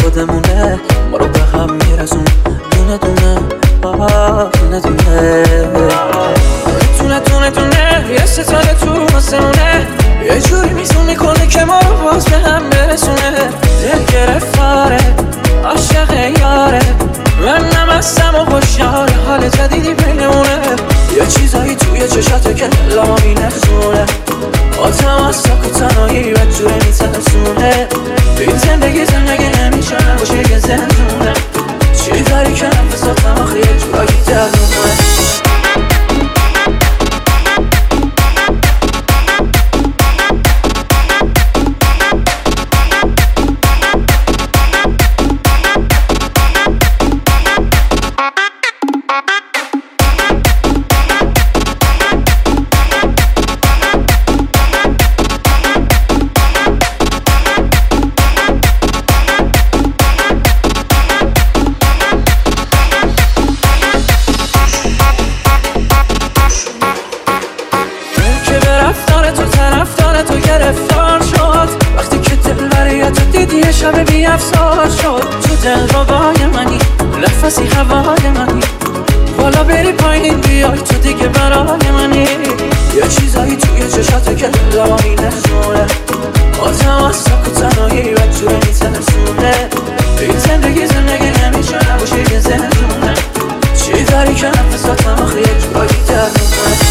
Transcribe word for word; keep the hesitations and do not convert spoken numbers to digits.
خودمونه، ما رو به هم میرسون دونه دونه آه دونه دونه. تونه تونه تونه یه ستاره تو آسمونه، یه جوری میزون میکنه که ما رو باز به هم برسونه. دل گرفتاره عاشق یاره، من نمستم و خوشحال حال جدیدی بینمونه. یه چیزایی توی چشاته که دلمو مینرسونه، آدم از ساک و تنهایی و جوره میترسونه. این زندگی زندگی نمیشه نباشه یه زندونه، چی داری که نفساتم آخه یه جورایی درونه. تو طرفدار تو گرفتار شد، وقتی که دلبریت تو دیدی یه شب بی افسار شد. تو دل ربای منی، نفسی هوای منی، بالا بری پایین بیای تو دیگه برای منی. یه چیزایی توی چشاته که دلمو مینرسونه، آدم از ساک و تنهایی و جوره میترسونه. این زندگی زندگی نمیشه نباشه یه زندونه، چی داری که نفساتم آخه یه جورایی درونه.